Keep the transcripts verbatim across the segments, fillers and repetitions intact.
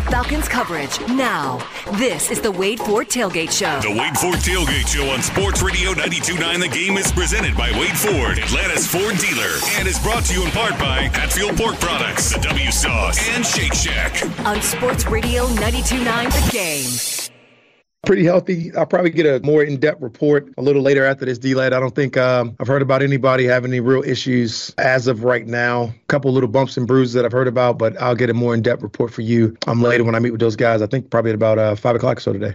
Falcons coverage now. This is the Wade Ford Tailgate Show. The Wade Ford Tailgate Show on Sports Radio ninety-two point nine. The Game is presented by Wade Ford, Atlanta's Ford dealer, and is brought to you in part by Hatfield Pork Products, the W Sauce, and Shake Shack. On Sports Radio ninety-two point nine, The Game. Pretty healthy. I'll probably get a more in-depth report a little later after this, D-Lad. I don't think um, I've heard about anybody having any real issues as of right now. A couple little bumps and bruises that I've heard about, but I'll get a more in-depth report for you um, later when I meet with those guys. I think probably at about uh, five o'clock or so today.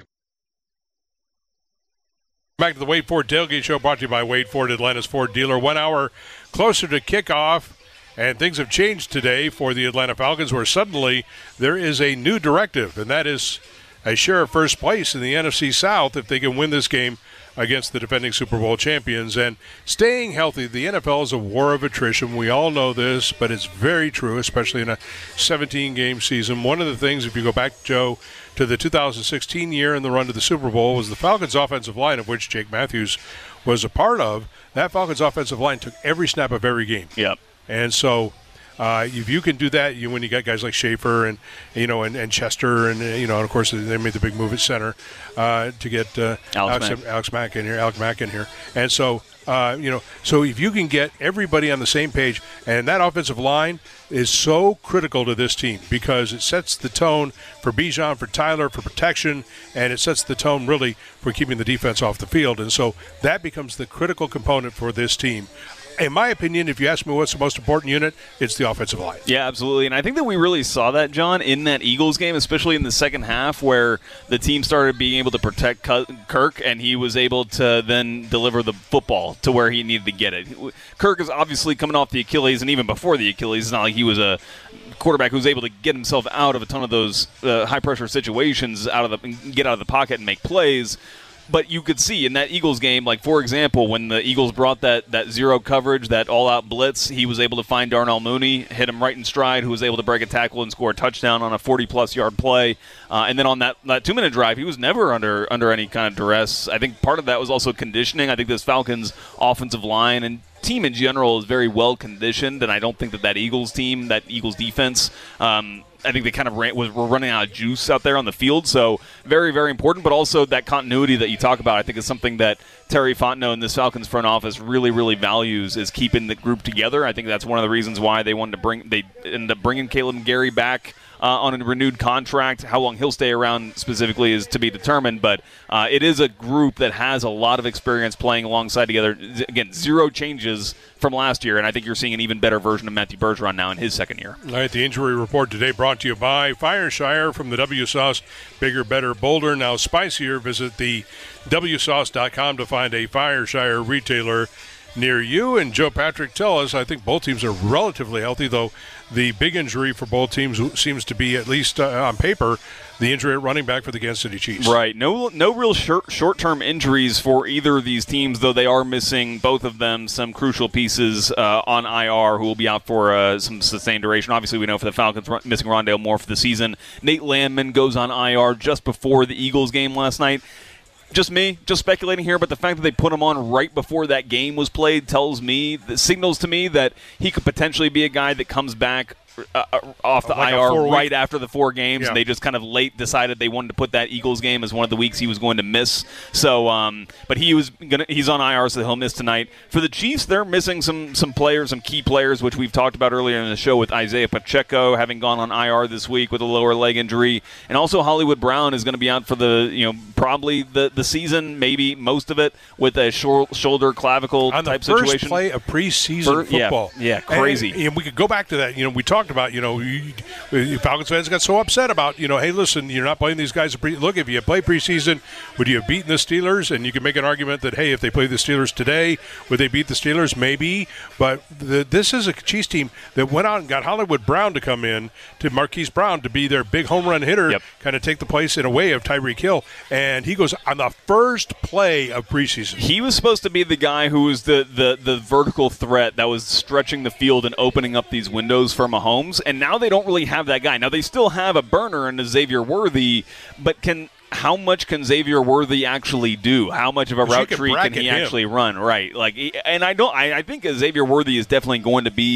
Back to the Wade Ford Tailgate Show, brought to you by Wade Ford, Atlanta's Ford dealer. One hour closer to kickoff, and things have changed today for the Atlanta Falcons, where suddenly there is a new directive, and that is a share of first place in the N F C South if they can win this game against the defending Super Bowl champions. And staying healthy, the N F L is a war of attrition. We all know this, but it's very true, especially in a seventeen-game season. One of the things, if you go back, Joe, to the two thousand sixteen year and the run to the Super Bowl, was the Falcons' offensive line, of which Jake Matthews was a part of. That Falcons' offensive line took every snap of every game. Yep. And so Uh, if you can do that, you when you got guys like Schaefer and you know and, and Chester and you know and of course they made the big move at center uh, to get uh, Alex, Alex, Mack. Alex Mack in here, Alex Mack in here, and so uh, you know so if you can get everybody on the same page, and that offensive line is so critical to this team because it sets the tone for Bijan, for Tyler, for protection, and it sets the tone really for keeping the defense off the field, and so that becomes the critical component for this team. In my opinion, if you ask me what's the most important unit, it's the offensive line. Yeah, absolutely. And I think that we really saw that, John, in that Eagles game, especially in the second half where the team started being able to protect Kirk and he was able to then deliver the football to where he needed to get it. Kirk is obviously coming off the Achilles, and even before the Achilles, it's not like he was a quarterback who was able to get himself out of a ton of those uh, high-pressure situations, out of the get out of the pocket and make plays. But you could see in that Eagles game, like, for example, when the Eagles brought that, that zero coverage, that all-out blitz, he was able to find Darnell Mooney, hit him right in stride, who was able to break a tackle and score a touchdown on a forty-plus yard play. Uh, and then on that, that two-minute drive, he was never under under any kind of duress. I think part of that was also conditioning. I think this Falcons offensive line and team in general is very well conditioned, and I don't think that that Eagles team, that Eagles defense, um, I think they kind of ran, was, were running out of juice out there on the field. So very, very important, but also that continuity that you talk about, I think is something that Terry Fontenot and this Falcons front office really, really values, is keeping the group together. I think that's one of the reasons why they wanted to bring, they ended up bringing Caleb Gary back Uh, on a renewed contract. How long he'll stay around specifically is to be determined, but uh, it is a group that has a lot of experience playing alongside together. Again, zero changes from last year, and I think you're seeing an even better version of Matthew Bergeron now in his second year. All right, the injury report today brought to you by Fireshire from the W Sauce. Bigger, better, bolder, now spicier. Visit the W sauce dot com to find a Fireshire retailer near you. And Joe Patrick, tell us, I think both teams are relatively healthy, though the big injury for both teams seems to be, at least uh, on paper, the injury at running back for the Kansas City Chiefs. Right. No no real short, short-term injuries for either of these teams, though they are missing, both of them, some crucial pieces uh, on I R who will be out for uh, some sustained duration. Obviously, we know for the Falcons, missing Rondale Moore for the season. Nate Landman goes on I R just before the Eagles game last night. Just me, just speculating here, but the fact that they put him on right before that game was played tells me, signals to me that he could potentially be a guy that comes back uh, off the like I R right week. after the four games. Yeah. And they just kind of late decided they wanted to put that Eagles game as one of the weeks he was going to miss. So, um, but he was gonna, he's on I R, so he'll miss tonight. For the Chiefs, they're missing some some players, some key players, which we've talked about earlier in the show, with Isaiah Pacheco having gone on I R this week with a lower leg injury, and also Hollywood Brown is going to be out for the you know probably the the season, maybe most of it, with a shor- shoulder clavicle on type the first situation. Play of preseason For, football. Yeah, yeah crazy. And, and we could go back to that. You know, we talked about, you know, you, Falcons fans got so upset about, you know, hey, listen, you're not playing these guys. Pre- Look, if you play preseason, would you have beaten the Steelers? And you can make an argument that, hey, if they play the Steelers today, would they beat the Steelers? Maybe. But the, this is a Chiefs team that went out and got Hollywood Brown to come in, to Marquise Brown, to be their big home run hitter, yep. kind of take the place in a way of Tyreek Hill. And he goes on the first play of preseason. He was supposed to be the guy who was the, the, the vertical threat that was stretching the field and opening up these windows for Mahomes, and now they don't really have that guy. Now they still have a burner in Xavier Worthy, but can how much can Xavier Worthy actually do? How much of a route tree can he him. actually run? Right, like, and I don't. I, I think Xavier Worthy is definitely going to be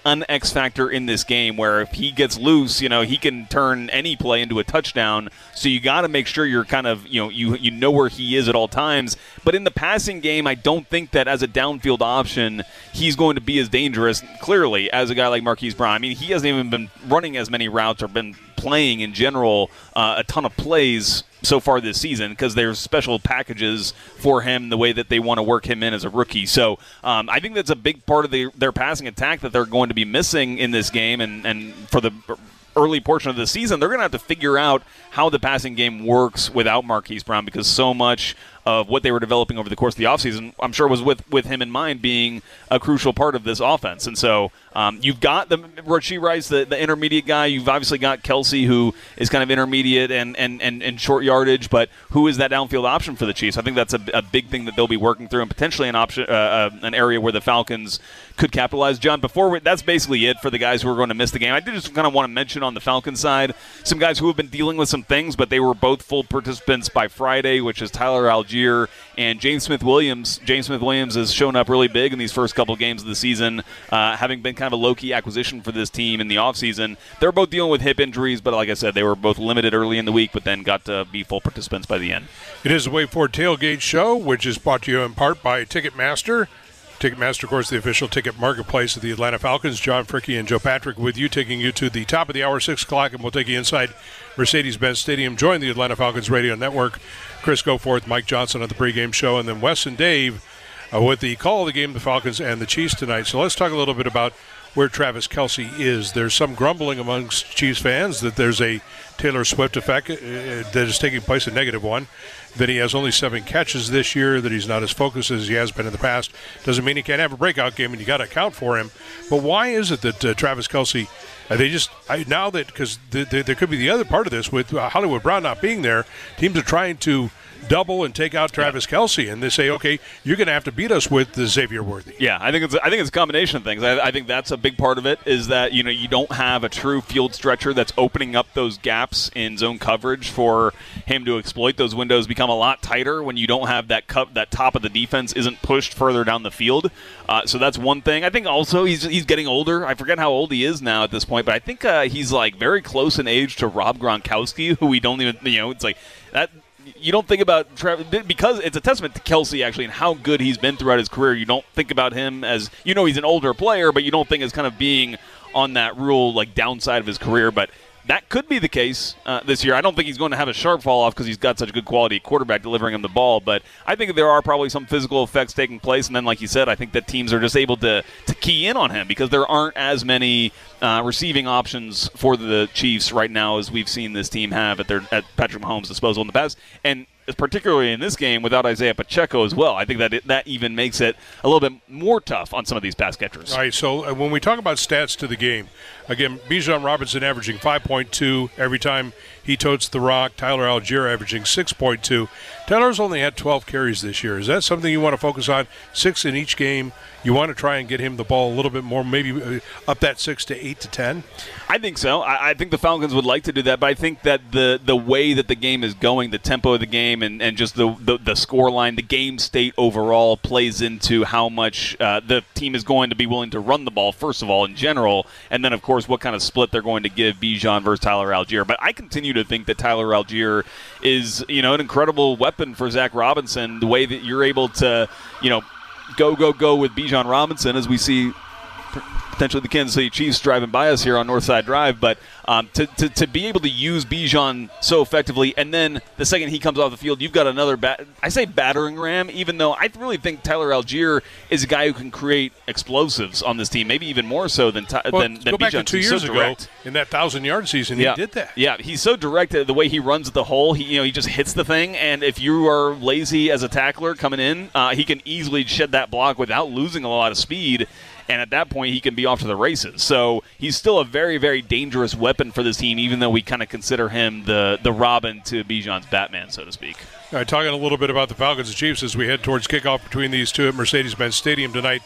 an X factor in this game where if he gets loose, you know, he can turn any play into a touchdown. So you got to make sure you're kind of, you know, you you know where he is at all times. But in the passing game, I don't think that as a downfield option, he's going to be as dangerous, clearly, as a guy like Marquise Brown. I mean, he hasn't even been running as many routes or been playing in general uh, a ton of plays so far this season because there's special packages for him the way that they want to work him in as a rookie. So um, I think that's a big part of the, their passing attack that they're going to be missing in this game. And, and for the early portion of the season, they're going to have to figure out how the passing game works without Marquise Brown because so much of what they were developing over the course of the offseason, I'm sure was with, with him in mind being a crucial part of this offense. And so um, you've got the Rashee Rice, the, the intermediate guy. You've obviously got Kelsey, who is kind of intermediate and, and, and, and short yardage, but who is that downfield option for the Chiefs? I think that's a, a big thing that they'll be working through and potentially an option, uh, uh, an area where the Falcons could capitalize. John, before we, that's basically it for the guys who are going to miss the game. I did just kind of want to mention on the Falcons side some guys who have been dealing with some things, but they were both full participants by Friday, which is Tyler Algier and James Smith-Williams. James Smith-Williams has shown up really big in these first couple games of the season, uh, having been kind of a low-key acquisition for this team in the offseason. They're both dealing with hip injuries, but like I said, they were both limited early in the week, but then got to be full participants by the end. It is the Wade Ford Tailgate Show, which is brought to you in part by Ticketmaster. Ticketmaster, of course, the official ticket marketplace of the Atlanta Falcons. John Fricky and Joe Patrick with you, taking you to the top of the hour, six o'clock, and we'll take you inside Mercedes-Benz Stadium. Join the Atlanta Falcons radio network. Chris Goforth, Mike Johnson on the pregame show, and then Wes and Dave uh, with the call of the game, the Falcons and the Chiefs tonight. So let's talk a little bit about where Travis Kelce is. There's some grumbling amongst Chiefs fans that there's a Taylor Swift effect uh, that is taking place, a negative one, that he has only seven catches this year, that he's not as focused as he has been in the past. Doesn't mean he can't have a breakout game, and you got to account for him. But why is it that uh, Travis Kelce, uh, they just, I, now that, because th- th- there could be the other part of this with uh, Hollywood Brown not being there, teams are trying to double and take out Travis yeah. Kelce, and they say, okay, you're going to have to beat us with the Xavier Worthy. Yeah, I think it's I think it's a combination of things. I, I think that's a big part of it is that you know you don't have a true field stretcher that's opening up those gaps in zone coverage for him to exploit. Those windows become a lot tighter when you don't have that cup, that top of the defense isn't pushed further down the field. Uh, so that's one thing. I think also he's he's getting older. I forget how old he is now at this point, but I think uh, he's like very close in age to Rob Gronkowski, who we don't even you know it's like that. You don't think about Travis because it's a testament to Kelce actually and how good he's been throughout his career. You don't think about him as you know he's an older player, but you don't think as kind of being on that real like downside of his career. But that could be the case uh, this year. I don't think he's going to have a sharp fall off because he's got such a good quality quarterback delivering him the ball. But I think there are probably some physical effects taking place. And then, like you said, I think that teams are just able to, to key in on him because there aren't as many uh, receiving options for the Chiefs right now as we've seen this team have at their at Patrick Mahomes' disposal in the past. And particularly in this game without Isaiah Pacheco as well. I think that it, that even makes it a little bit more tough on some of these pass catchers. All right, so uh, when we talk about stats to the game, again, Bijan Robinson averaging five point two every time he totes the rock. Tyler Algier averaging six point two. Taylor's only had twelve carries this year. Is that something you want to focus on? Six in each game. You want to try and get him the ball a little bit more, maybe up that six to eight to ten? I think so. I, I think the Falcons would like to do that, but I think that the the way that the game is going, the tempo of the game, and, and just the, the, the score line, the game state overall plays into how much uh, the team is going to be willing to run the ball, first of all, in general, and then, of course, what kind of split they're going to give Bijan versus Tyler Algier. But I continue to think that Tyler Algier is, you know, an incredible weapon for Zach Robinson, the way that you're able to, you know, go, go, go with Bijan Robinson as we see potentially the Kansas City Chiefs driving by us here on Northside Drive, but um, to, to to be able to use Bijan so effectively, and then the second he comes off the field, you've got another, bat- I say battering ram, even though I really think Tyler Algier is a guy who can create explosives on this team, maybe even more so than well, than, than go back Bijan. to two he's years so ago direct. In that thousand-yard season, yeah. he did that. Yeah, he's so direct the way he runs the hole. He, you know, he just hits the thing, and if you are lazy as a tackler coming in, uh, he can easily shed that block without losing a lot of speed. And at that point, he can be off to the races. So he's still a very, very dangerous weapon for this team, even though we kind of consider him the, the Robin to Bijan's Batman, so to speak. All right, talking a little bit about the Falcons and Chiefs as we head towards kickoff between these two at Mercedes-Benz Stadium tonight.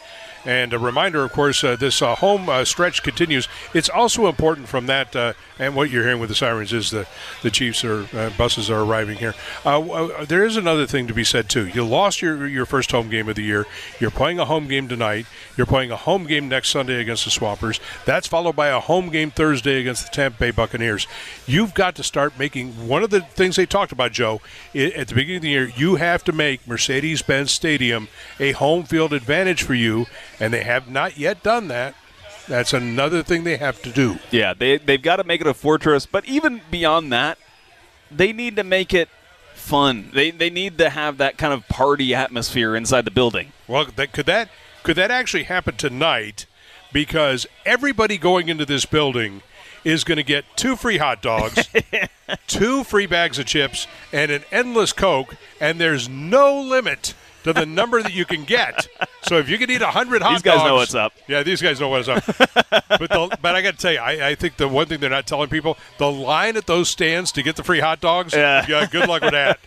And a reminder, of course, uh, this uh, home uh, stretch continues. It's also important from that, uh, and what you're hearing with the sirens is the, the Chiefs are uh, buses are arriving here. Uh, uh, there is another thing to be said, too. You lost your, your first home game of the year. You're playing a home game tonight. You're playing a home game next Sunday against the Swampers. That's followed by a home game Thursday against the Tampa Bay Buccaneers. You've got to start making one of the things they talked about, Joe, at the beginning of the year. You have to make Mercedes-Benz Stadium a home field advantage for you, and they have not yet done that. That's another thing they have to do. Yeah, they, they've got to make it a fortress, but even beyond that, they need to make it fun. They they need to have that kind of party atmosphere inside the building. Well, that, could that could that actually happen tonight? Because everybody going into this building is going to get two free hot dogs, two free bags of chips, and an endless Coke, and there's no limit to the number that you can get. So if you can eat one hundred hot dogs. These guys know what's up. Yeah, these guys know what's up. but the, but I got to tell you, I, I think the one thing they're not telling people, the line at those stands to get the free hot dogs, yeah, yeah good luck with that.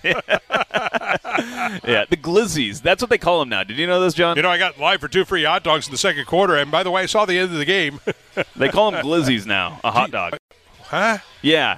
Yeah, the glizzies. That's what they call them now. Did you know this, John? You know, I got live for two free hot dogs in the second quarter, and by the way, I saw the end of the game. They call them glizzies now, a hot dog. Huh? Yeah.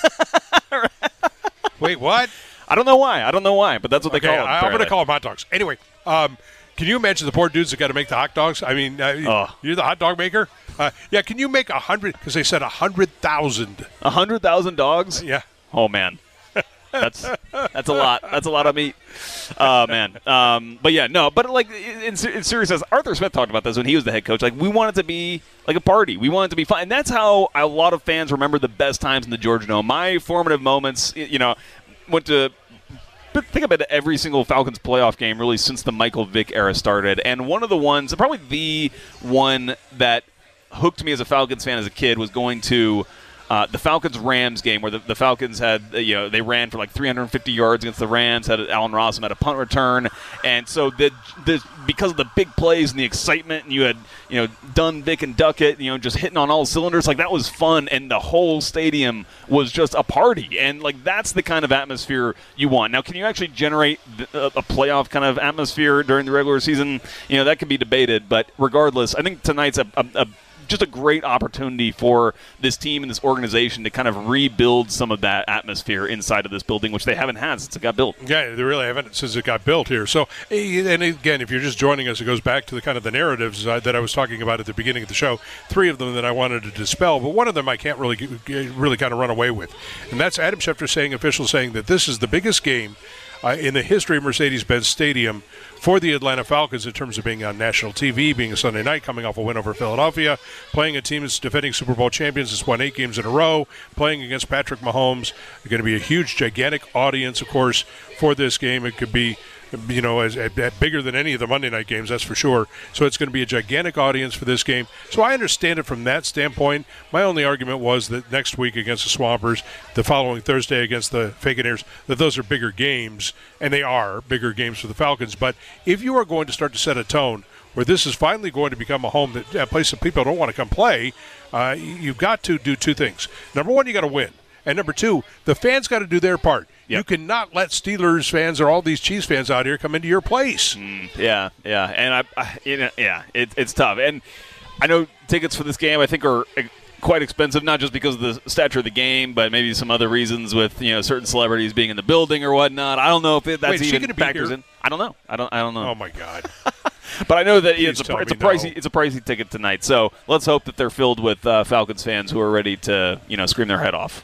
Wait, what? I don't know why. I don't know why, but that's what okay, they call them. I'm going to call them hot dogs. Anyway, um, can you imagine the poor dudes that got to make the hot dogs? I mean, uh, oh. You're the hot dog maker? Uh, yeah, can you make a hundred? Because they said a hundred thousand. A hundred thousand dogs? Yeah. Oh, man. That's that's a lot. That's a lot of meat. Oh, man. Um, but, yeah, no. But, like, in, in seriousness, Arthur Smith talked about this when he was the head coach. Like, we want it to be like a party. We want it to be fun. And that's how a lot of fans remember the best times in the Georgia Dome. My formative moments, you know, went to – But think about it, every single Falcons playoff game really since the Michael Vick era started. And one of the ones, probably the one that hooked me as a Falcons fan as a kid was going to uh, the Falcons-Rams game where the, the Falcons had, you know, they ran for like three hundred fifty yards against the Rams, had Allen Rossum had a punt return. And so the, the because of the big plays and the excitement, and you had, you know, Dunn, Vick, and Duckett, you know, just hitting on all cylinders, like that was fun, and the whole stadium was just a party. And, like, that's the kind of atmosphere you want. Now, can you actually generate a, a playoff kind of atmosphere during the regular season? You know, that could be debated, but regardless, I think tonight's a, a, a just a great opportunity for this team and this organization to kind of rebuild some of that atmosphere inside of this building, which they haven't had since it got built. Yeah, they really haven't since it got built here. So, and again, if you're just joining us, it goes back to the kind of the narratives uh, that I was talking about at the beginning of the show. Three of them that I wanted to dispel, but one of them I can't really, really kind of run away with, and that's Adam Schefter saying, official saying that this is the biggest game Uh, in the history of Mercedes-Benz Stadium for the Atlanta Falcons in terms of being on national T V, being a Sunday night, coming off a win over Philadelphia, playing a team that's defending Super Bowl champions, that's won eight games in a row, playing against Patrick Mahomes. It's going to be a huge, gigantic audience, of course, for this game. It could be, you know, as, as, as bigger than any of the Monday night games, that's for sure. So it's going to be a gigantic audience for this game. So I understand it from that standpoint. My only argument was that next week against the Swampers, the following Thursday against the Falconeers, that those are bigger games, and they are bigger games for the Falcons. But if you are going to start to set a tone where this is finally going to become a home that a place that people don't want to come play, uh, you've got to do two things. Number one, you got to win. And number two, the fans got to do their part. Yep. You cannot let Steelers fans or all these Chiefs fans out here come into your place. Mm, yeah, yeah, and I, I you know, yeah, it, it's tough. And I know tickets for this game I think are quite expensive, not just because of the stature of the game, but maybe some other reasons with, you know, certain celebrities being in the building or whatnot. I don't know if it, that's Wait, even factors in. I don't know. I don't. I don't know. Oh my God. But I know that it's a, tell it's a me pricey no. it's a pricey ticket tonight. So let's hope that they're filled with uh, Falcons fans who are ready to, you know, scream their head off.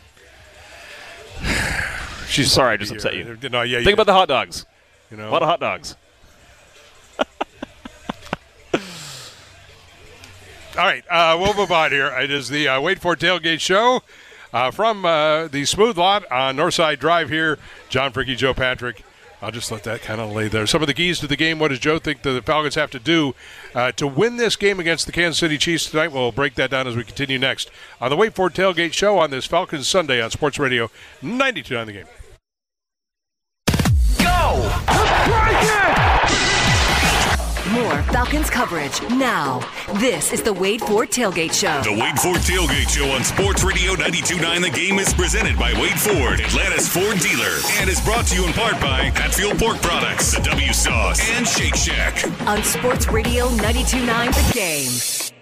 She's sorry, I just upset you. No, yeah. Think yeah. about the hot dogs. You know, a lot of hot dogs. All right, uh, we'll move on here. It is the uh, Wait For It Tailgate Show uh, from uh, the Smooth Lot on Northside Drive here. John Fricky, Joe Patrick. I'll just let that kind of lay there. Some of the keys to the game. What does Joe think the Falcons have to do uh, to win this game against the Kansas City Chiefs tonight? We'll break that down as we continue next on the Wait For It Tailgate Show on this Falcons Sunday on Sports Radio ninety-two on the Game. Go! more Falcons coverage now. This is the Wade Ford Tailgate Show. The Wade Ford Tailgate Show on Sports Radio ninety-two point nine The Game is presented by Wade Ford, Atlanta's Ford dealer, and is brought to you in part by Hatfield Pork Products, the W Sauce, and Shake Shack. On Sports Radio ninety-two point nine The Game.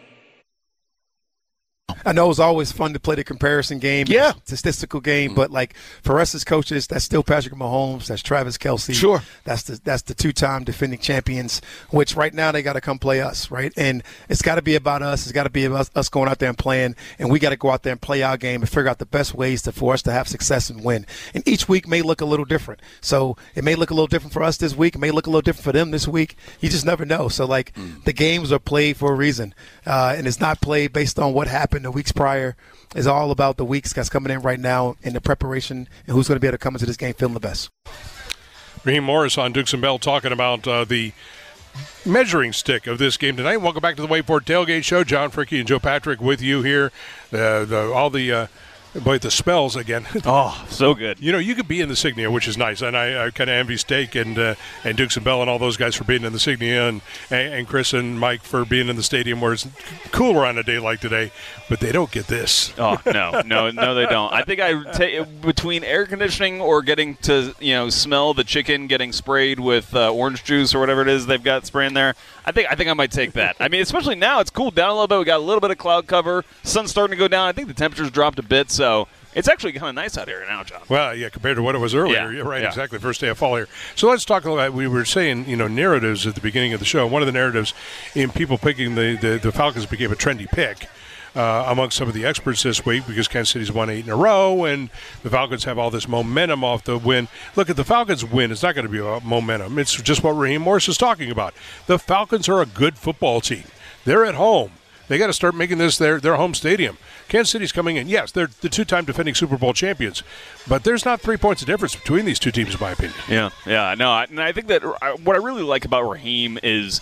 I know it's always fun to play the comparison game, yeah, statistical game, mm-hmm. but like for us as coaches, that's still Patrick Mahomes, that's Travis Kelce, sure, that's the that's the two-time defending champions. Which right now they got to come play us, right? And it's got to be about us. It's got to be about us going out there and playing, and we got to go out there and play our game and figure out the best ways to for us to have success and win. And each week may look a little different. So it may look a little different for us this week. It may look a little different for them this week. You just never know. So like mm. the games are played for a reason, uh, and it's not played based on what happened the weeks prior. Is all about the weeks that's coming in right now in the preparation and who's going to be able to come into this game feeling the best. Raheem Morris on Dukes and Bell talking about uh, the measuring stick of this game tonight. Welcome back to the Wade Ford Tailgate Show. John Fricky and Joe Patrick with you here. Uh, the, all the uh, boy, the spells again. Oh, so good. You know, you could be in the Signia, which is nice, and I, I kind of envy Steak and uh, and Dukes and Bell and all those guys for being in the Signia, and, and Chris and Mike for being in the stadium where it's cooler on a day like today, but they don't get this. Oh, no, no, no, they don't. I think I take between air conditioning or getting to, you know, smell the chicken getting sprayed with uh, orange juice or whatever it is they've got spraying there, I think I think I might take that. I mean, especially now, it's cooled down a little bit. We got a little bit of cloud cover. Sun's starting to go down. I think the temperature's dropped a bit, so it's actually kind of nice out here now, John. Well, yeah, compared to what it was earlier. Yeah, You're right, yeah. exactly. First day of fall here. So let's talk about, we were saying, you know, narratives at the beginning of the show. One of the narratives in people picking the, the, the Falcons became a trendy pick uh, among some of the experts this week because Kansas City's won eight in a row and the Falcons have all this momentum off the win. Look, at the Falcons win, it's not going to be about momentum. It's just what Raheem Morris is talking about. The Falcons are a good football team. They're at home. They got to start making this their, their home stadium. Kansas City's coming in. Yes, they're the two-time defending Super Bowl champions, but there's not three points of difference between these two teams, in my opinion. Yeah, yeah, no, I, and I think that what I really like about Raheem is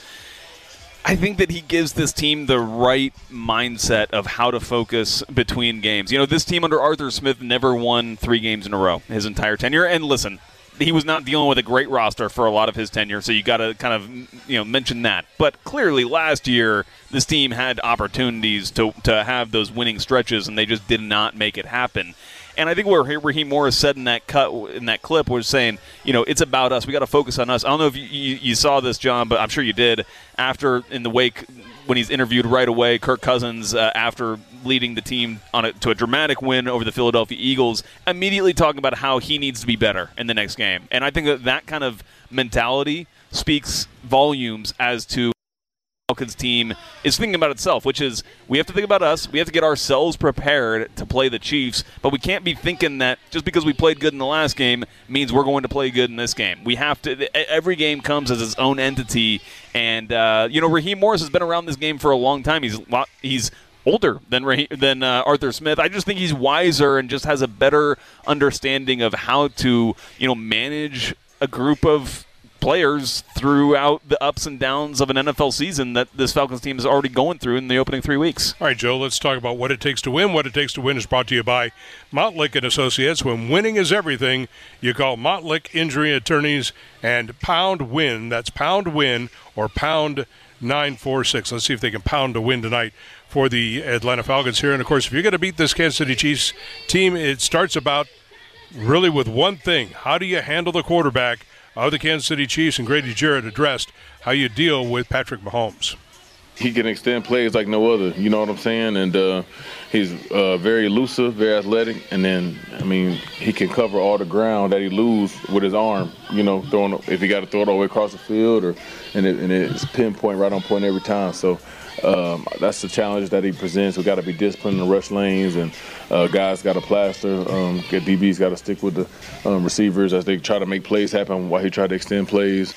I think that he gives this team the right mindset of how to focus between games. You know, this team under Arthur Smith never won three games in a row his entire tenure, and listen, he was not dealing with a great roster for a lot of his tenure, so you got to kind of, you know, mention that. But clearly, last year, this team had opportunities to to have those winning stretches, and they just did not make it happen. And I think what Raheem Morris said in that cut in that clip was saying, you know, it's about us. We got to focus on us. I don't know if you, you, you saw this, John, but I'm sure you did. After in the wake, when he's interviewed right away, Kirk Cousins, uh, after leading the team on a, to a dramatic win over the Philadelphia Eagles, immediately talking about how he needs to be better in the next game. And I think that that kind of mentality speaks volumes as to Falcons team is thinking about itself, which is we have to think about us. We have to get ourselves prepared to play the Chiefs, but we can't be thinking that just because we played good in the last game means we're going to play good in this game. We have to. Every game comes as its own entity, and uh, you know, Raheem Morris has been around this game for a long time. He's he's older than than uh, Arthur Smith. I just think he's wiser and just has a better understanding of how to, you know, manage a group of players throughout the ups and downs of an N F L season that this Falcons team is already going through in the opening three weeks. All right, Joe, let's talk about what it takes to win. What it takes to win is brought to you by Mottlick and Associates. When winning is everything, you call Mottlick Injury Attorneys and Pound Win. That's Pound Win or Pound nine four six. Let's see if they can pound a win tonight for the Atlanta Falcons here. And, of course, if you're going to beat this Kansas City Chiefs team, it starts about really with one thing. How do you handle the quarterback of the Kansas City Chiefs? And Grady Jarrett addressed how you deal with Patrick Mahomes. He can extend plays like no other, you know what I'm saying? And uh, he's uh, very elusive, very athletic. And then, I mean, he can cover all the ground that he lose with his arm, you know, throwing if he got to throw it all the way across the field, or and, it, and it's pinpoint, right on point every time. So um, that's the challenge that he presents. We got to be disciplined in the rush lanes, and uh, guys got to plaster. Um, D Bs got to stick with the um, receivers as they try to make plays happen while he tried to extend plays.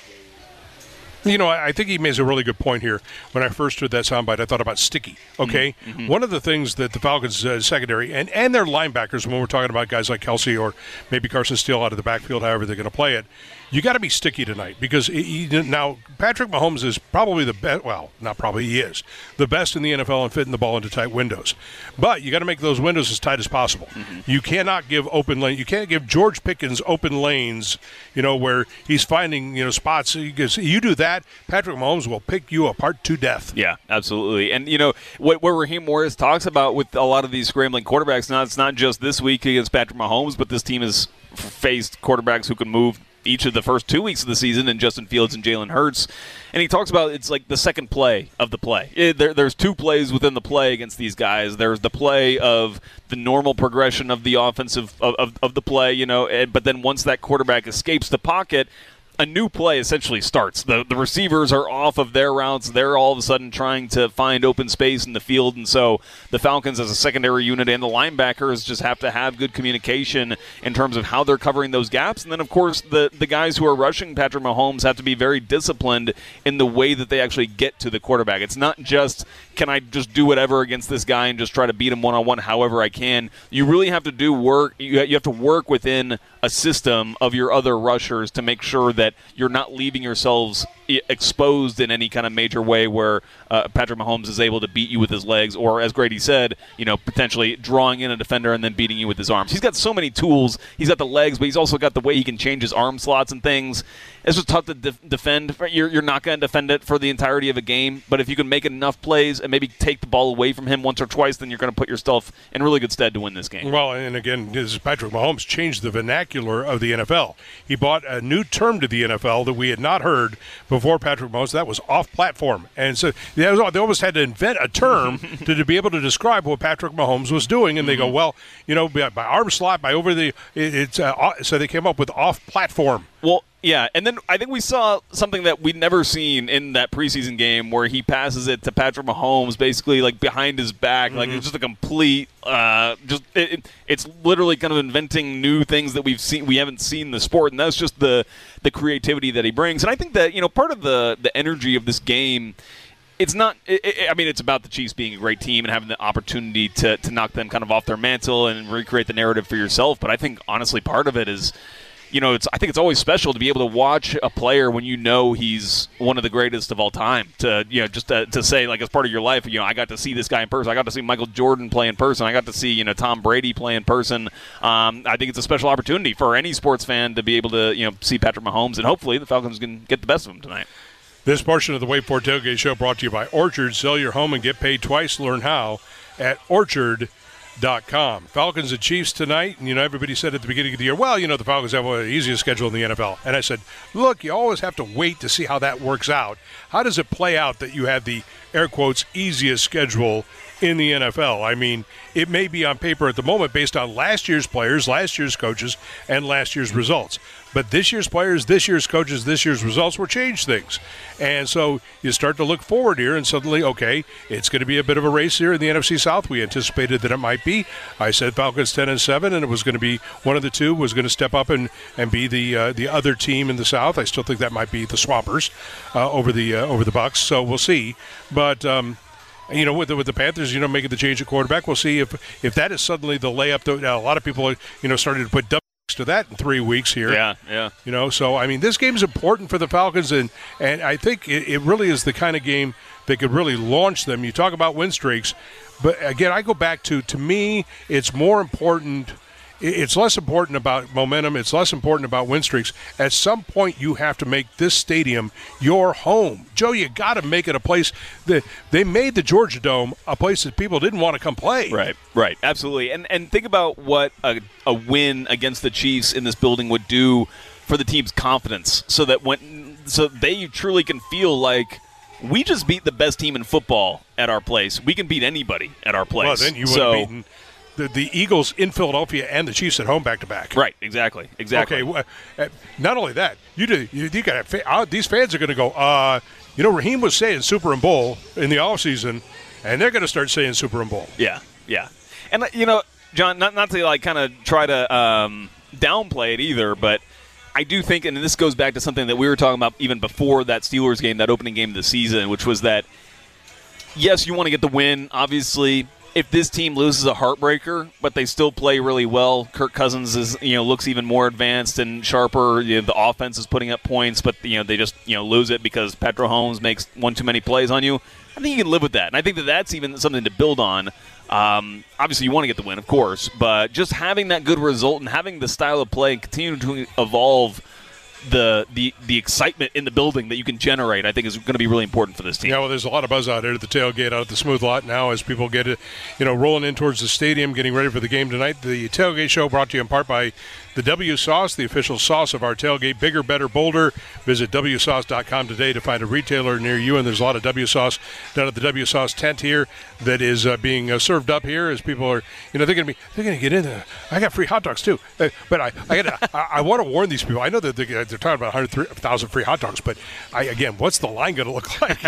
You know, I think he makes a really good point here. When I first heard that soundbite, I thought about sticky, okay? Mm-hmm. One of the things that the Falcons uh, secondary and, and their linebackers, when we're talking about guys like Kelce or maybe Carson Steele out of the backfield, however they're going to play it, you got to be sticky tonight because he, now Patrick Mahomes is probably the best. Well, not probably, he is the best in the N F L and fitting the ball into tight windows. But you got to make those windows as tight as possible. Mm-hmm. You cannot give open lane. You can't give George Pickens open lanes. You know where he's finding you know spots. Because you do that, Patrick Mahomes will pick you apart to death. Yeah, absolutely. And you know what, what Raheem Morris talks about with a lot of these scrambling quarterbacks. Now it's not just this week against Patrick Mahomes, but this team has faced quarterbacks who can move each of the first two weeks of the season in Justin Fields and Jalen Hurts. And he talks about it's like the second play of the play. It, there, there's two plays within the play against these guys. There's the play of the normal progression of the offensive of, of, of the play, you know, and, but then once that quarterback escapes the pocket, a new play essentially starts. The the receivers are off of their routes. They're all of a sudden trying to find open space in the field, and so the Falcons as a secondary unit and the linebackers just have to have good communication in terms of how they're covering those gaps. And then, of course, the, the guys who are rushing Patrick Mahomes have to be very disciplined in the way that they actually get to the quarterback. It's not just, can I just do whatever against this guy and just try to beat him one-on-one however I can. You really have to do work. You have to work within a system of your other rushers to make sure that you're not leaving yourselves exposed in any kind of major way where uh, Patrick Mahomes is able to beat you with his legs, or as Grady said, you know, potentially drawing in a defender and then beating you with his arms. He's got so many tools. He's got the legs, but he's also got the way he can change his arm slots and things. It's just tough to de- defend. You're, you're not going to defend it for the entirety of a game, but if you can make enough plays and maybe take the ball away from him once or twice, then you're going to put yourself in really good stead to win this game. Well, and again, this is Patrick Mahomes changed the vernacular of the N F L. He brought a new term to the N F L that we had not heard before Patrick Mahomes. That was off-platform. And so they almost had to invent a term to, to be able to describe what Patrick Mahomes was doing. And they go, well, you know, by, by arm slot, by over the it, – it's uh, so they came up with off-platform. Well, yeah, and then I think we saw something that we'd never seen in that preseason game where he passes it to Patrick Mahomes basically like behind his back. Mm-hmm. Like it's just a complete uh, – just it, it, it's literally kind of inventing new things that we've seen we haven't seen in the sport, and that's just the the creativity that he brings. And I think that, you know, part of the, the energy of this game – it's not it, – I mean, it's about the Chiefs being a great team and having the opportunity to, to knock them kind of off their mantle and recreate the narrative for yourself. But I think, honestly, part of it is – you know, it's. I think it's always special to be able to watch a player when you know he's one of the greatest of all time. To you know, just to, to say like as part of your life, you know, I got to see this guy in person. I got to see Michael Jordan play in person. I got to see you know Tom Brady play in person. Um, I think it's a special opportunity for any sports fan to be able to you know see Patrick Mahomes, and hopefully the Falcons can get the best of him tonight. This portion of the Wait For Tailgate Show brought to you by Orchard. Sell your home and get paid twice. Learn how at Orchard. Dot com. Falcons and Chiefs tonight, and you know everybody said at the beginning of the year, well, you know the Falcons have one of the easiest schedule in the N F L, and I said, look, you always have to wait to see how that works out. How does it play out that you have the air quotes easiest schedule in the N F L? I mean, it may be on paper at the moment based on last year's players, last year's coaches, and last year's results. But this year's players, this year's coaches, this year's results will change things. And so you start to look forward here, and suddenly, okay, it's going to be a bit of a race here in the N F C South. We anticipated that it might be. I said Falcons ten and seven, and it was going to be one of the two was going to step up and, and be the uh, the other team in the South. I still think that might be the Swampers uh, over the uh, over the Bucks. So we'll see. But um, you know, with the, with the Panthers, you know, making the change at quarterback, we'll see if if that is suddenly the layup. That, uh, a lot of people, are, you know, started to put to that in three weeks here. Yeah, yeah. You know, so, I mean, this game is important for the Falcons, and, and I think it, it really is the kind of game that could really launch them. You talk about win streaks, but, again, I go back to, to me, it's more important – it's less important about momentum. It's less important about win streaks. At some point, you have to make this stadium your home. Joe, you got to make it a place that they made the Georgia Dome a place that people didn't want to come play. Right, right, absolutely. And and think about what a, a win against the Chiefs in this building would do for the team's confidence, so that when so they truly can feel like we just beat the best team in football at our place. We can beat anybody at our place. Well, then you would so, have beaten The, the Eagles in Philadelphia and the Chiefs at home back to back. Right, exactly, exactly. Okay, uh, not only that, you do you, you got uh, these fans are going to go. Uh, you know, Raheem was saying Super and Bowl in the offseason, and they're going to start saying Super and Bowl. Yeah, yeah, and you know, John, not not to like kind of try to um, downplay it either, but I do think, and this goes back to something that we were talking about even before that Steelers game, that opening game of the season, which was that yes, you want to get the win, obviously. if this team loses a heartbreaker, but they still play really well, Kirk Cousins is, you know, looks even more advanced and sharper. You know, the offense is putting up points, but you know they just you know lose it because Patrick Mahomes makes one too many plays on you. I think you can live with that, and I think that that's even something to build on. Um, obviously, you want to get the win, of course, but just having that good result and having the style of play and continue to evolve the the the excitement in the building that you can generate, I think is going to be really important for this team. Yeah, well, there's a lot of buzz out here at the tailgate, out at the Smooth Lot now as people get it, you know, rolling in towards the stadium, getting ready for the game tonight. The Tailgate Show brought to you in part by the W Sauce, the official sauce of our tailgate. Bigger, better, bolder. Visit W sauce dot com today to find a retailer near you, and there's a lot of W Sauce down at the W Sauce tent here that is uh, being uh, served up here as people are, you know, they're going to be, they're going to get in there. I got free hot dogs too, uh, but I, I, gotta, I, I want to warn these people. I know that they're, they're talking about one hundred thousand free hot dogs, but I, again, what's the line going to look like?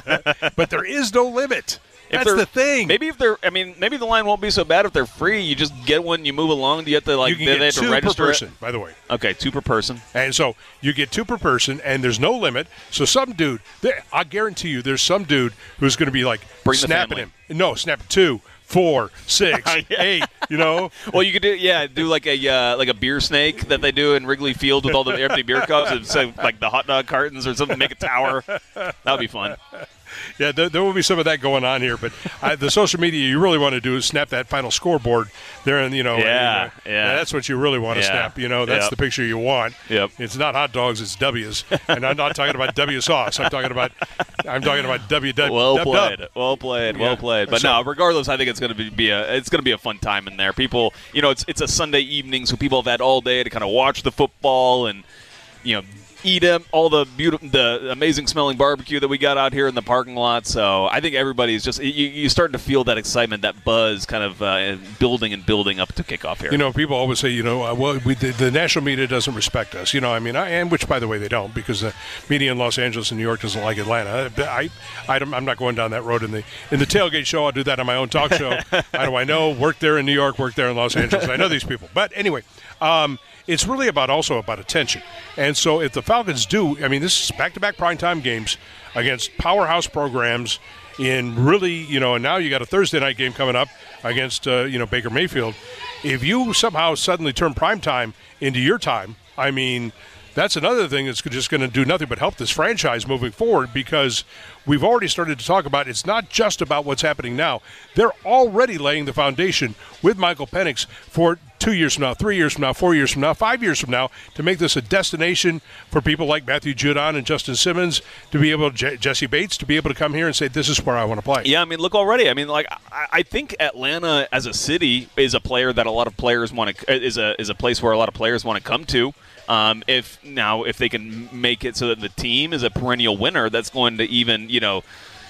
But there is no limit. If That's the thing. Maybe if they're, I mean, maybe the line won't be so bad if they're free. You just get one, you move along. Do you have to like? You can they, get they have two to register per person, it? by the way. Okay, two per person. And so you get two per person, and there's no limit. So some dude, there, I guarantee you, there's some dude who's going to be like Bring the snapping family. him. No, snap two, four, six, eight. You know. Well, you could do, yeah, do like a uh, like a beer snake that they do in Wrigley Field with all the empty beer cups, and so like the hot dog cartons or something. Make a tower. That'd be fun. Yeah, there, there will be some of that going on here, but I, the social media you really want to do is snap that final scoreboard there, and you know, yeah, uh, yeah, that's what you really want to yeah. snap. You know, that's yep. the picture you want. Yep. It's not hot dogs, it's W's, and I'm not talking about W sauce. I'm talking about, I'm talking about W W. Well dub, played, dub. well played, well Yeah. played. But So- no, regardless, I think it's going to be, be a it's going to be a fun time in there. People, you know, it's it's a Sunday evening, so people have had all day to kind of watch the football and you know. Eat them, all the beautiful, the amazing smelling barbecue that we got out here in the parking lot. So I think everybody's just you, you starting to feel that excitement, that buzz, kind of uh, building and building up to kickoff here. You know, people always say, you know, uh, well, we, the, the national media doesn't respect us. You know, I mean, I, and which, by the way, they don't, because the media in Los Angeles and New York doesn't like Atlanta. I, I, I'm not going down that road in the in the tailgate show. I'll do that on my own talk show. How do I know? Work there in New York, work there in Los Angeles. I know these people. But anyway, um, it's really about also about attention. And so if the Falcons do, I mean, this is back-to-back primetime games against powerhouse programs in really, you know, and now you got a Thursday night game coming up against, uh, you know, Baker Mayfield. If you somehow suddenly turn primetime into your time, I mean, that's another thing that's just going to do nothing but help this franchise moving forward, because we've already started to talk about it's not just about what's happening now. They're already laying the foundation with Michael Penix for two years from now, three years from now, four years from now, five years from now, to make this a destination for people like Matthew Judon and Justin Simmons, to be able to, Je- Jesse Bates, to be able to come here and say, this is where I want to play. Yeah, I mean, look already. I mean, like, I, I think Atlanta as a city is a player that a lot of players want to is a is a place where a lot of players want to come to. Um, if now if they can make it so that the team is a perennial winner, that's going to even you know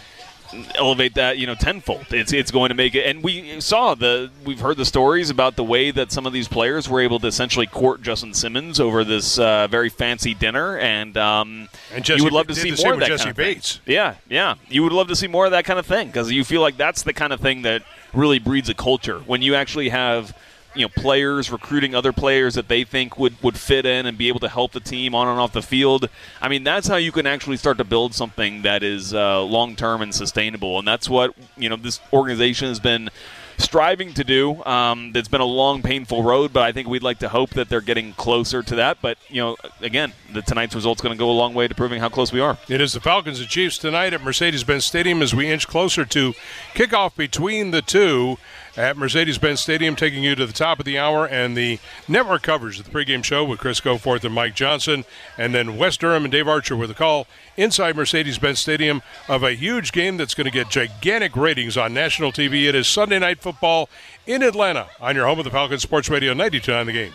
elevate that you know tenfold. It's it's going to make it. And we saw the we've heard the stories about the way that some of these players were able to essentially court Justin Simmons over this uh, very fancy dinner, and um, And Jesse you would love to did see the more same of with that Jesse kind of thing. Bates. Yeah, yeah. You would love to see more of that kind of thing, because you feel like that's the kind of thing that really breeds a culture when you actually have you know players recruiting other players that they think would, would fit in and be able to help the team on and off the field. I mean, that's how you can actually start to build something that is uh, long-term and sustainable, and that's what you know this organization has been striving to do. Um, it's been a long, painful road, but I think we'd like to hope that they're getting closer to that. But, you know, again, the tonight's result's going to go a long way to proving how close we are. It is the Falcons and Chiefs tonight at Mercedes-Benz Stadium as we inch closer to kickoff between the two at Mercedes-Benz Stadium, taking you to the top of the hour, and the network coverage of the pregame show with Chris Goforth and Mike Johnson, and then Wes Durham and Dave Archer with a call inside Mercedes-Benz Stadium of a huge game that's going to get gigantic ratings on national T V. It is Sunday Night Football in Atlanta on your home of the Falcons Sports Radio ninety-two point nine The Game.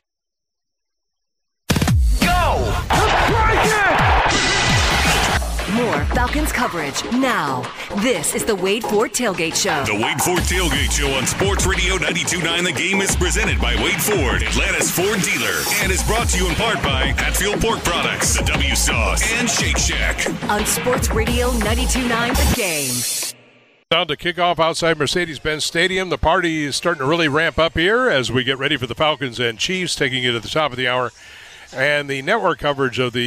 More Falcons coverage now. This is the Wade Ford Tailgate Show. The Wade Ford Tailgate Show on Sports Radio ninety-two point nine The Game is presented by Wade Ford, Atlanta's Ford dealer, and is brought to you in part by Hatfield Pork Products, the W Sauce, and Shake Shack. On Sports Radio ninety-two point nine The Game. Down to kickoff outside Mercedes-Benz Stadium. The party is starting to really ramp up here as we get ready for the Falcons and Chiefs, taking you to the top of the hour. And the network coverage of the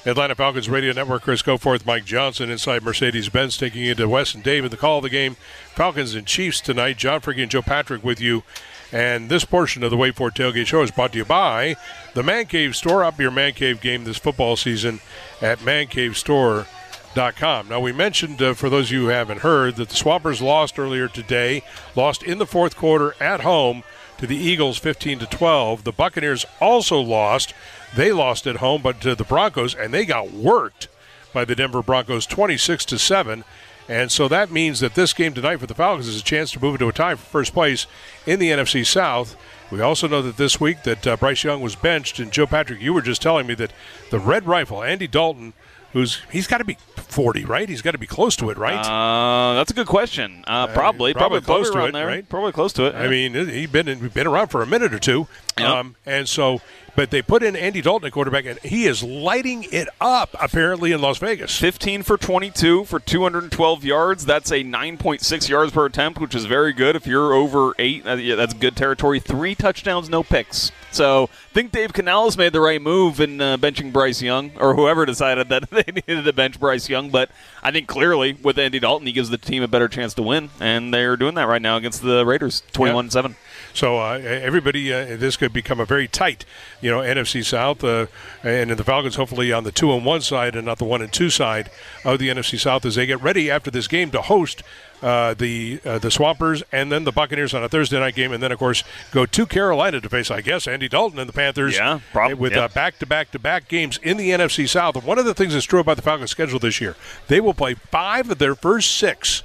Atlanta Falcons Radio Network. Chris Goforth, Mike Johnson inside Mercedes-Benz, taking you to Wes and Dave in the call of the game. Falcons and Chiefs tonight. John Fricke and Joe Patrick with you. And this portion of the Wait For It Tailgate Show is brought to you by the Man Cave Store. Up your Man Cave game this football season at man cave store dot com. Now, we mentioned, uh, for those of you who haven't heard, that the Swampers lost earlier today, lost in the fourth quarter at home to the Eagles fifteen to twelve. The Buccaneers also lost. They lost at home, but to the Broncos, and they got worked by the Denver Broncos twenty-six to seven. And so that means that this game tonight for the Falcons is a chance to move into a tie for first place in the N F C South. We also know that this week that uh, Bryce Young was benched, and Joe Patrick, you were just telling me that the Red Rifle, Andy Dalton, who's he's got to be forty, right? He's got to be close to it, right? Uh, that's a good question. Uh, probably, uh, probably, probably close probably to it, there. right? Probably close to it. I mean, he's been in, been around for a minute or two, Yep. um, and so. But they put in Andy Dalton at quarterback, and he is lighting it up, apparently, in Las Vegas. fifteen for twenty-two for two hundred twelve yards. That's a nine point six yards per attempt, which is very good. If you're over eight, uh, yeah, that's good territory. Three touchdowns, no picks. So I think Dave Canales made the right move in uh, benching Bryce Young, or whoever decided that they needed to bench Bryce Young. But I think clearly with Andy Dalton, he gives the team a better chance to win, and they're doing that right now against the Raiders, twenty-one seven. Yeah. So uh, everybody, uh, this could become a very tight, you know, N F C South, uh, and the Falcons hopefully on the two and one side and not the one and two side of the N F C South as they get ready after this game to host uh, the uh, the Swampers and then the Buccaneers on a Thursday night game, and then of course go to Carolina to face, I guess, Andy Dalton and the Panthers. Yeah, probably with yeah. uh, back-to-back-to-back games in the N F C South. And one of the things that's true about the Falcons' schedule this year, they will play five of their first six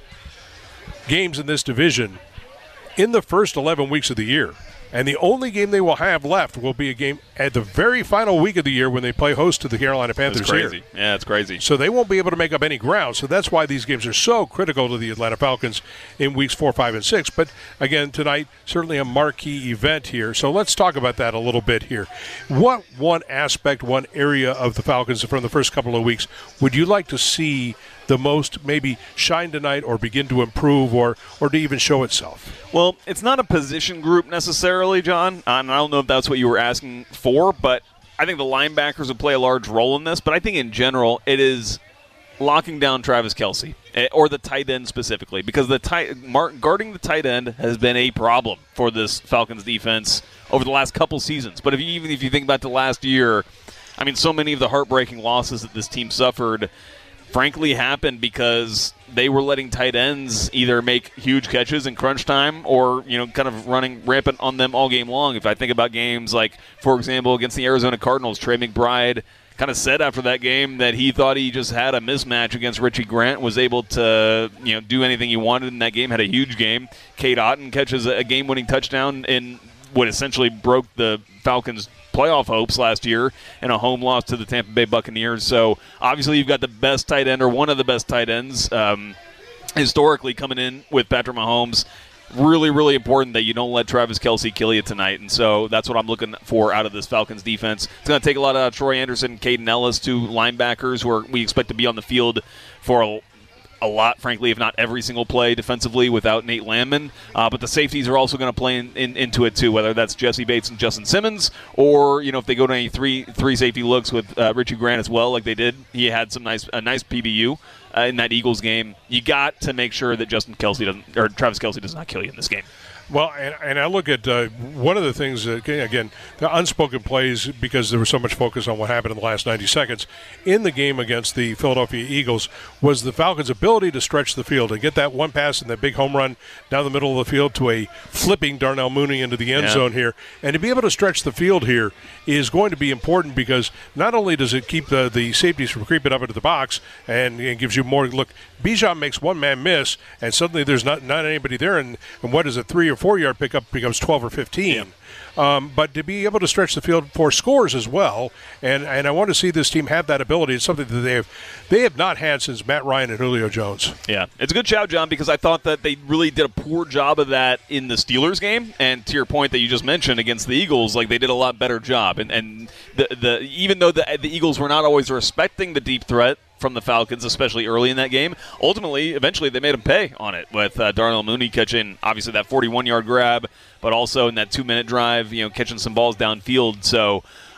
games in this division in the first eleven weeks of the year. And the only game they will have left will be a game at the very final week of the year when they play host to the Carolina Panthers. That's crazy. Here. Yeah, it's crazy. So they won't be able to make up any ground. So that's why these games are so critical to the Atlanta Falcons in weeks four, five, and six. But again, tonight, certainly a marquee event here. So let's talk about that a little bit here. What one aspect, one area of the Falcons from the first couple of weeks would you like to see the most maybe shine tonight or begin to improve or, or to even show itself? Well, it's not a position group necessarily, John, and I don't know if that's what you were asking for, but I think the linebackers would play a large role in this. But I think in general it is locking down Travis Kelce, or the tight end specifically, because the tight, guarding the tight end has been a problem for this Falcons defense over the last couple seasons. But if you, even if you think about the last year, I mean, so many of the heartbreaking losses that this team suffered frankly happened because they were letting tight ends either make huge catches in crunch time or, you know, kind of running rampant on them all game long. If I think about games like, for example, against the Arizona Cardinals, Trey McBride kind of said after that game that he thought he just had a mismatch against Richie Grant, was able to, you know, do anything he wanted in that game, had a huge game. Cade Otton catches a game-winning touchdown in what essentially broke the Falcons' playoff hopes last year in a home loss to the Tampa Bay Buccaneers. So obviously you've got the best tight end, or one of the best tight ends um, historically coming in with Patrick Mahomes. Really, really important that you don't let Travis Kelce kill you tonight. And so that's what I'm looking for out of this Falcons defense. It's going to take a lot out of Troy Anderson, Caden Ellis, two linebackers who are, we expect to be on the field for a a lot, frankly, if not every single play defensively without Nate Landman. Uh, but the safeties are also going to play in, in, into it too, whether that's Jesse Bates and Justin Simmons, or, you know, if they go to any three three safety looks with uh, Richie Grant as well, like they did. He had some nice a nice P B U uh, in that Eagles game. You got to make sure that Justin Kelce doesn't, or Travis Kelce does not kill you in this game. Well, and, and I look at uh, one of the things, that, again, the unspoken plays, because there was so much focus on what happened in the last ninety seconds in the game against the Philadelphia Eagles, was the Falcons' ability to stretch the field and get that one pass and that big home run down the middle of the field to a flipping Darnell Mooney into the end yeah. zone here. And to be able to stretch the field here is going to be important, because not only does it keep the, the safeties from creeping up into the box and, and gives you more look. Bijan makes one man miss, and suddenly there's not, not anybody there, and, and what is a three or four yard pickup becomes twelve or fifteen. Yeah. Um, but to be able to stretch the field for scores as well, and, and I want to see this team have that ability. It's something that they have they have not had since Matt Ryan and Julio Jones. Yeah, it's a good shout, John, because I thought that they really did a poor job of that in the Steelers game, and to your point that you just mentioned against the Eagles, like they did a lot better job. And and the the even though the the Eagles were not always respecting the deep threat from the Falcons, especially early in that game, ultimately, eventually, they made them pay on it with uh, Darnell Mooney catching, obviously, that forty-one yard grab, but also in that two-minute drive, you know, catching some balls downfield. So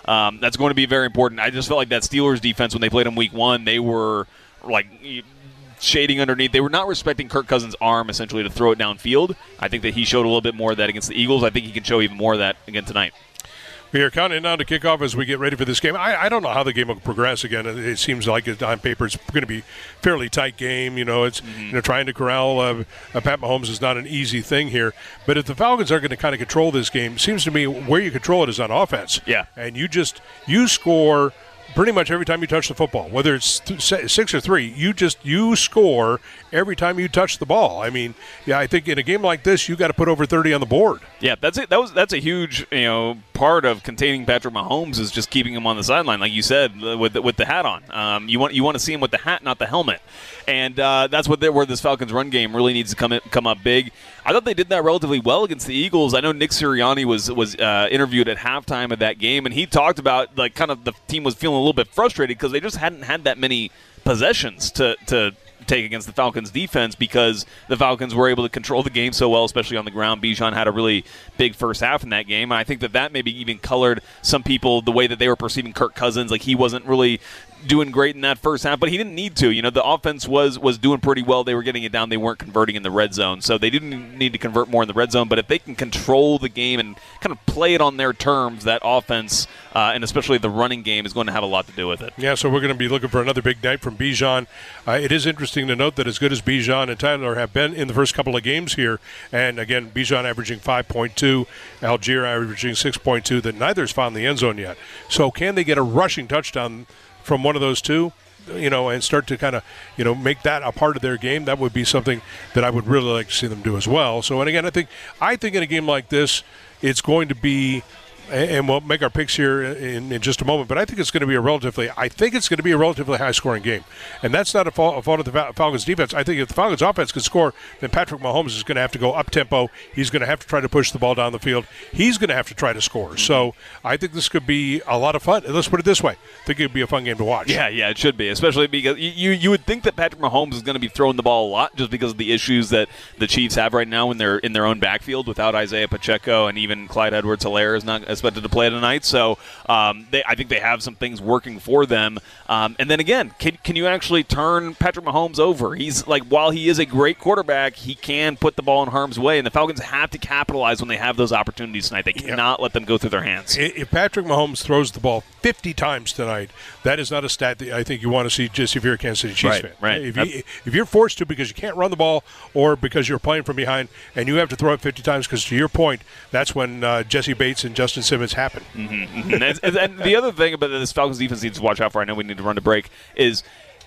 um, that's going to be very important. I just felt like that Steelers defense, when they played in week one, they were like shading underneath. They were not respecting Kirk Cousins' arm, essentially, to throw it downfield. I think that he showed a little bit more of that against the Eagles. I think he can show even more of that again tonight. We are counting down to kickoff as we get ready for this game. I, I don't know how the game will progress again. It seems like it, on paper it's going to be a fairly tight game. You know, it's mm-hmm. you know trying to corral uh, uh, Pat Mahomes is not an easy thing here. But if the Falcons are going to kind of control this game, it seems to me where you control it is on offense. Yeah. And you just you score pretty much every time you touch the football, whether it's th- six or three. You just you score every time you touch the ball. I mean, yeah, I think in a game like this, you got to put over thirty on the board. Yeah, that's it. That was that's a huge you know part of containing Patrick Mahomes is just keeping him on the sideline, like you said, with the, with the hat on. Um, you want you want to see him with the hat, not the helmet, and uh, that's what where this Falcons run game really needs to come in, come up big. I thought they did that relatively well against the Eagles. I know Nick Sirianni was was uh, interviewed at halftime of that game, and he talked about like kind of the team was feeling a little bit frustrated because they just hadn't had that many possessions to to take against the Falcons defense because the Falcons were able to control the game so well, especially on the ground. Bijan had a really big first half in that game, and I think that that maybe even colored some people the way that they were perceiving Kirk Cousins. Like he wasn't really doing great in that first half, but he didn't need to. You know, the offense was was doing pretty well. They were getting it down. They weren't converting in the red zone, so they didn't need to convert more in the red zone. But if they can control the game and kind of play it on their terms, that offense, uh, and especially the running game, is going to have a lot to do with it. Yeah, so we're going to be looking for another big night from Bijan. Uh, it is interesting to note that as good as Bijan and Tyler have been in the first couple of games here, and again, Bijan averaging five point two, Algier averaging six point two, that neither's found the end zone yet. So can they get a rushing touchdown from one of those two, you know, and start to kind of, you know, make that a part of their game? That would be something that I would really like to see them do as well. So, and again, I think I think in a game like this, it's going to be, and we'll make our picks here in, in just a moment, but I think it's going to be a relatively, I think it's going to be a relatively high-scoring game. And that's not a fault, a fault of the Falcons' defense. I think if the Falcons' offense can score, then Patrick Mahomes is going to have to go up-tempo. He's going to have to try to push the ball down the field. He's going to have to try to score. So I think this could be a lot of fun. Let's put it this way. I think it would be a fun game to watch. Yeah, yeah, it should be, especially because you, you would think that Patrick Mahomes is going to be throwing the ball a lot just because of the issues that the Chiefs have right now in their, in their own backfield without Isaiah Pacheco, and even Clyde Edwards-Helaire is not expected to play tonight. So um, they, I think they have some things working for them. Um, and then again, can, can you actually turn Patrick Mahomes over? He's like, while he is a great quarterback, he can put the ball in harm's way, and the Falcons have to capitalize when they have those opportunities tonight. They cannot yeah. let them go through their hands. If Patrick Mahomes throws the ball fifty times tonight, that is not a stat that I think you want to see just if you're a Kansas City Chiefs right, fan. Right. If, you, if you're forced to because you can't run the ball or because you're playing from behind and you have to throw it fifty times, because to your point, that's when uh, Jesse Bates and Justin Simmons happen. Mm-hmm, mm-hmm. and, and the other thing about this Falcons defense needs to watch out for, I know we need to run to break, is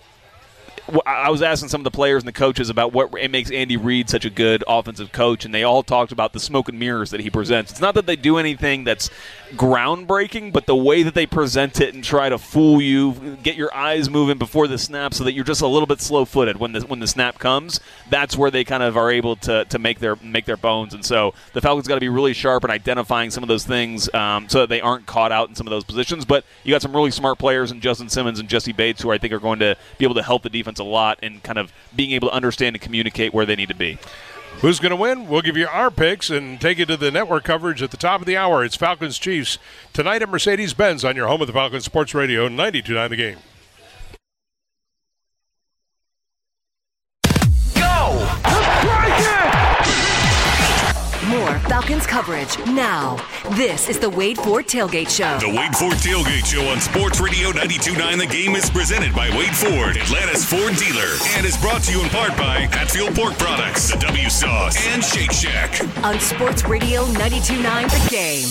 I was asking some of the players and the coaches about what it makes Andy Reid such a good offensive coach, and they all talked about the smoke and mirrors that he presents. It's not that they do anything that's groundbreaking, but the way that they present it and try to fool you, get your eyes moving before the snap so that you're just a little bit slow-footed when the when the snap comes. That's where they kind of are able to to make their make their bones. And so the Falcons got to be really sharp in identifying some of those things um, so that they aren't caught out in some of those positions. But you got some really smart players in Justin Simmons and Jesse Bates who I think are going to be able to help the defense a lot in kind of being able to understand and communicate where they need to be. Who's going to win? We'll give you our picks and take you to the network coverage at the top of the hour. It's Falcons Chiefs tonight at Mercedes-Benz on your home of the Falcons Sports Radio, ninety-two point nine The Game. More Falcons coverage now. This is the Wade Ford Tailgate Show. The Wade Ford Tailgate Show on Sports Radio ninety-two point nine The Game is presented by Wade Ford, Atlanta's Ford dealer, and is brought to you in part by Hatfield Pork Products, the W Sauce, and Shake Shack. On Sports Radio ninety-two point nine The Game.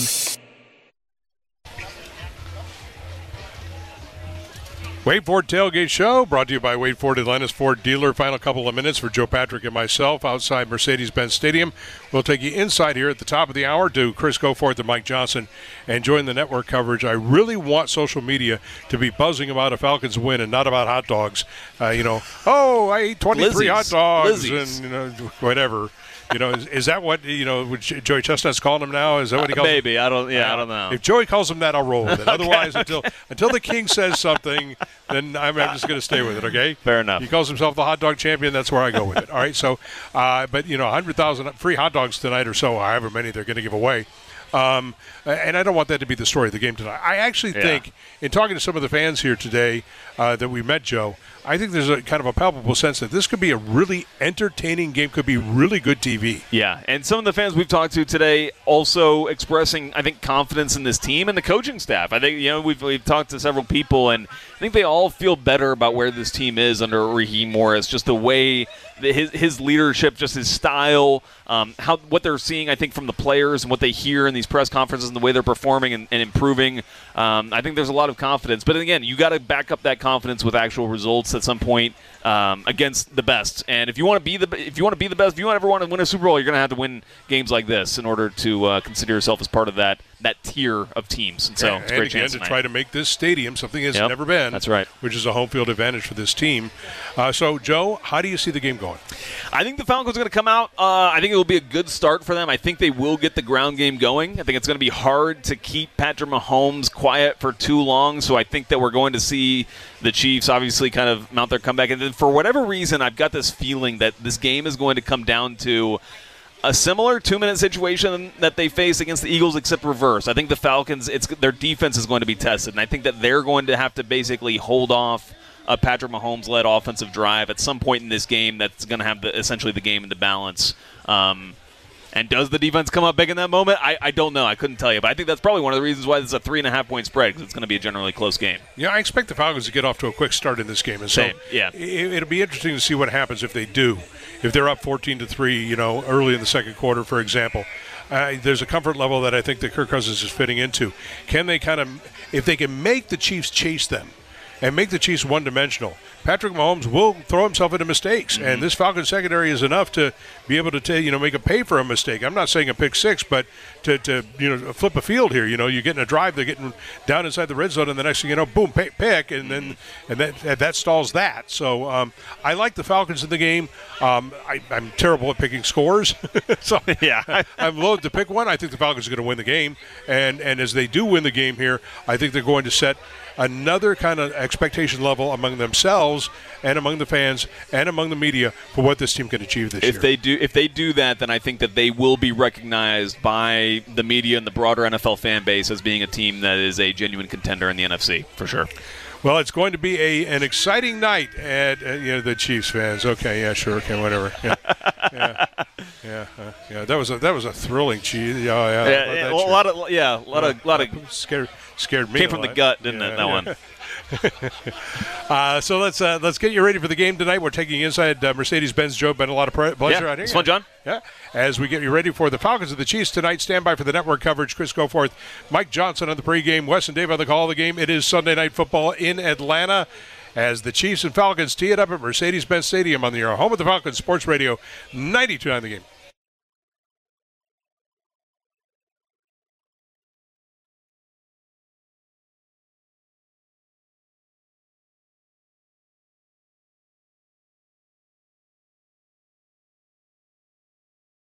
Wade Ford Tailgate Show brought to you by Wade Ford, Atlanta's Ford dealer. Final couple of minutes for Joe Patrick and myself outside Mercedes-Benz Stadium. We'll take you inside here at the top of the hour to Chris Goforth and Mike Johnson and join the network coverage. I really want social media to be buzzing about a Falcons win and not about hot dogs. Uh, you know, oh, I ate twenty-three Lizzie's. hot dogs Lizzie's. and, you know, whatever. You know, is, is that what, you know, what Joey Chestnut's calling him now? Is that what he calls uh, Maybe. him? I don't, yeah, uh, I don't know. If Joey calls him that, I'll roll with it. Okay. Otherwise, until until the king says something, then I'm, I'm just going to stay with it, okay? Fair enough. He calls himself the hot dog champion. That's where I go with it. All right, so, uh, but, you know, one hundred thousand free hot dogs tonight or so, however many they're going to give away. Um, and I don't want that to be the story of the game tonight. I actually Yeah. think, in talking to some of the fans here today uh, that we met, Joe, I think there's a kind of a palpable sense that this could be a really entertaining game, could be really good T V. Yeah, and some of the fans we've talked to today also expressing, I think, confidence in this team and the coaching staff. I think, you know, we've, we've talked to several people, and I think they all feel better about where this team is under Raheem Morris, just the way his his leadership, just his style, um, how what they're seeing, I think, from the players and what they hear in these press conferences and the way they're performing and, and improving. Um, I think there's a lot of confidence. But again, you got to back up that confidence with actual results at some point um, against the best. And if you want to be the if you want to be the best, if you ever want to win a Super Bowl, you're going to have to win games like this in order to uh, consider yourself as part of that that tier of teams. And so and, it's a great and again, chance to tonight. try to make this stadium something it's Yep, never been. that's right. Which is a home field advantage for this team. Uh, so, Joe, how do you see the game going? I think the Falcons are going to come out. Uh, I think it will be a good start for them. I think they will get the ground game going. I think it's going to be hard to keep Patrick Mahomes quiet for too long. So I think that we're going to see the Chiefs obviously kind of mount their comeback. And then for whatever reason, I've got this feeling that this game is going to come down to a similar two-minute situation that they face against the Eagles, except reverse. I think the Falcons, it's their defense is going to be tested, and I think that they're going to have to basically hold off a Patrick Mahomes-led offensive drive at some point in this game that's going to have the, essentially the game in the balance. Um, and does the defense come up big in that moment? I, I don't know. I couldn't tell you. But I think that's probably one of the reasons why this is a three-and-a-half point spread, because it's going to be a generally close game. Yeah, I expect the Falcons to get off to a quick start in this game. And so Same, yeah. it, it'll be interesting to see what happens if they do. If they're up fourteen to three, you know, early in the second quarter, for example. Uh, there's a comfort level that I think that Kirk Cousins is fitting into. Can they kind of, if they can make the Chiefs chase them and make the Chiefs one-dimensional, Patrick Mahomes will throw himself into mistakes, mm-hmm. and this Falcons secondary is enough to be able to, t- you know, make a pay for a mistake. I'm not saying a pick six, but to, to you know, flip a field here. You know, you're getting a drive, they're getting down inside the red zone, and the next thing you know, boom, pay, pick, and then and that that stalls that. So um, I like the Falcons in the game. Um, I, I'm terrible at picking scores, so yeah, I, I'm loath to pick one. I think the Falcons are going to win the game, and and as they do win the game here, I think they're going to set another kind of expectation level among themselves and among the fans and among the media for what this team can achieve this if year. They do, if they do that, then I think that they will be recognized by the media and the broader N F L fan base as being a team that is a genuine contender in the N F C, for sure. Well, it's going to be a an exciting night at uh, you know the Chiefs fans. Okay, yeah, sure, okay, whatever. Yeah, yeah, yeah, uh, yeah. That was a that was a thrilling cheese. Yeah, yeah. yeah, yeah well, a lot of yeah, a lot of lot of scared scared me. Came from the gut, didn't yeah, it? That yeah. one. uh, so let's uh, let's get you ready for the game tonight. We're taking you inside uh, Mercedes-Benz. Joe, been a lot of pre- pleasure yeah, out here. It's fun, John. Yeah. As we get you ready for the Falcons of the Chiefs tonight, stand by for the network coverage. Chris Goforth, Mike Johnson on the pregame, Wes and Dave on the call of the game. It is Sunday Night Football in Atlanta as the Chiefs and Falcons tee it up at Mercedes-Benz Stadium on the home of the Falcons Sports Radio ninety-two on the game.